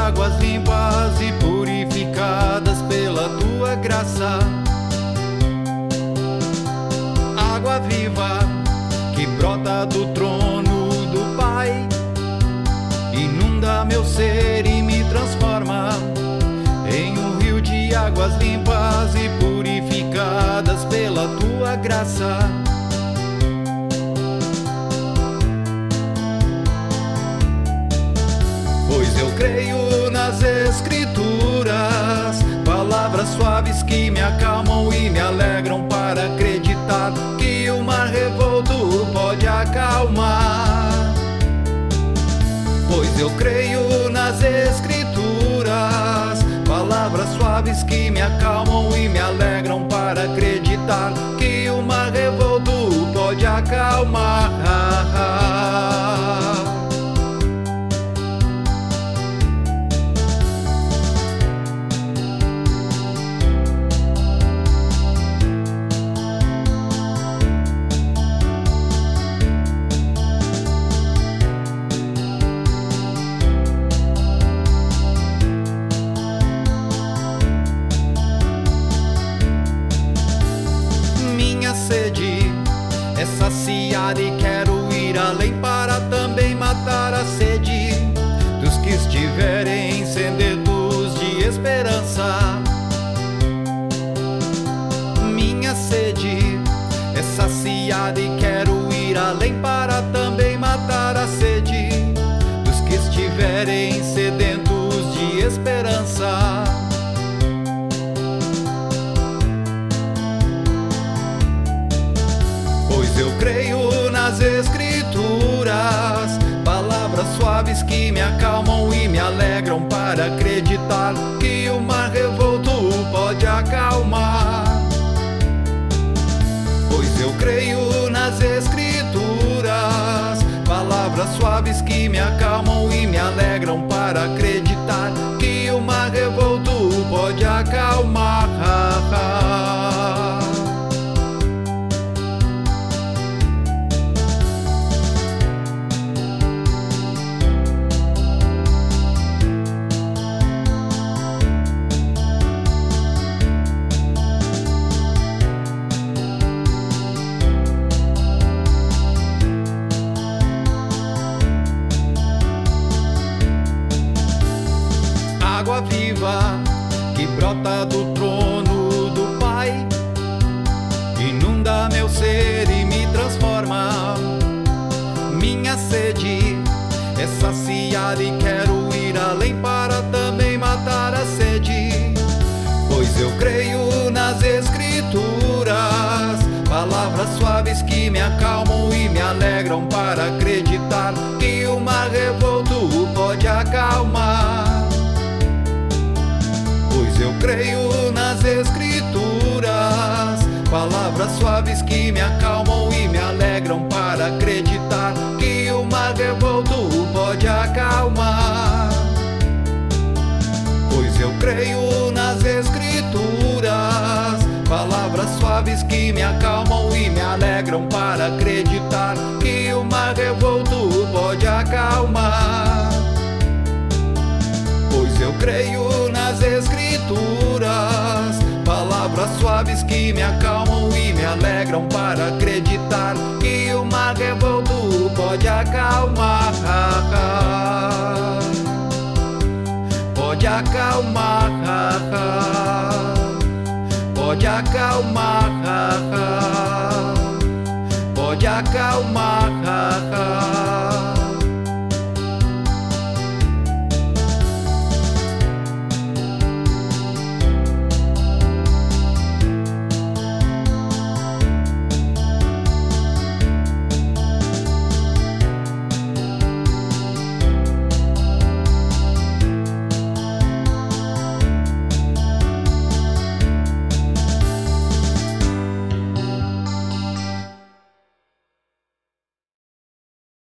águas limpas e purificadas pela tua graça. Água viva que brota do trono do Pai, inunda meu ser e me transforma em um rio de águas limpas e purificadas pela tua graça. Pois eu creio nas Escrituras, palavras suaves que me acalmam e me alegram, para acreditar que o mar revolto pode acalmar. Pois eu creio nas Escrituras, palavras suaves que me acalmam e me alegram, para acreditar que o mar revolto pode acalmar. Sede é saciada e quero ir além, para também matar a sede dos que estiverem sedentos de esperança. Minha sede é saciada e quero ir além, para também matar a sede dos que estiverem sedentos de esperança. Pois eu creio nas Escrituras, palavras suaves que me acalmam e me alegram, para acreditar que o mar revolto pode acalmar. Pois eu creio nas Escrituras, palavras suaves que me acalmam e me alegram, para acreditar que o mar revolto pode acalmar. Água viva que brota do trono do Pai, inunda meu ser e me transforma. Minha sede é saciada e quero ir além, para também matar a sede. Pois eu creio nas Escrituras, palavras suaves que me acalmam e me alegram, para acreditar que o mar revolto pode acalmar. Pois eu creio nas Escrituras, palavras suaves que me acalmam e me alegram, para acreditar que o mar revolto pode acalmar. Pois eu creio nas Escrituras, palavras suaves que me acalmam e me alegram, para acreditar que o mar revolto pode acalmar. Pois eu creio nas Escrituras, palavras suaves que me acalmam e me alegram, para acreditar que o mar revolto pode acalmar. Pode acalmar, pode acalmar, pode acalmar.